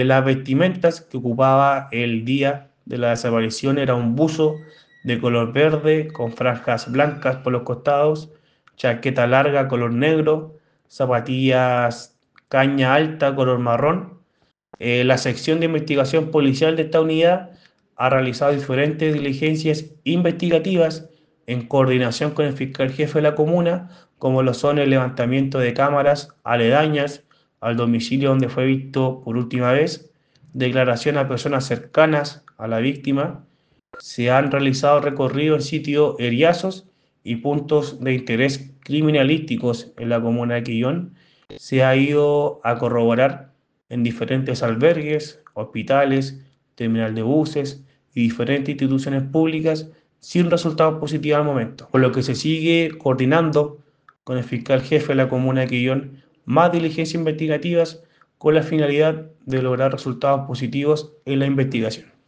Las vestimentas que ocupaba el día de la desaparición era un buzo de color verde con franjas blancas por los costados, chaqueta larga color negro, zapatillas caña alta color marrón. La sección de investigación policial de esta unidad ha realizado diferentes diligencias investigativas en coordinación con el fiscal jefe de la comuna, como lo son el levantamiento de cámaras aledañas al domicilio donde fue visto por última vez, declaración a personas cercanas a la víctima. Se han realizado recorridos en sitios eriazos y puntos de interés criminalísticos en la comuna de Quillón. Se ha ido a corroborar en diferentes albergues, hospitales, terminal de buses y diferentes instituciones públicas sin resultados positivos al momento, por lo que se sigue coordinando con el fiscal jefe de la comuna de Quillón más diligencias investigativas con la finalidad de lograr resultados positivos en la investigación.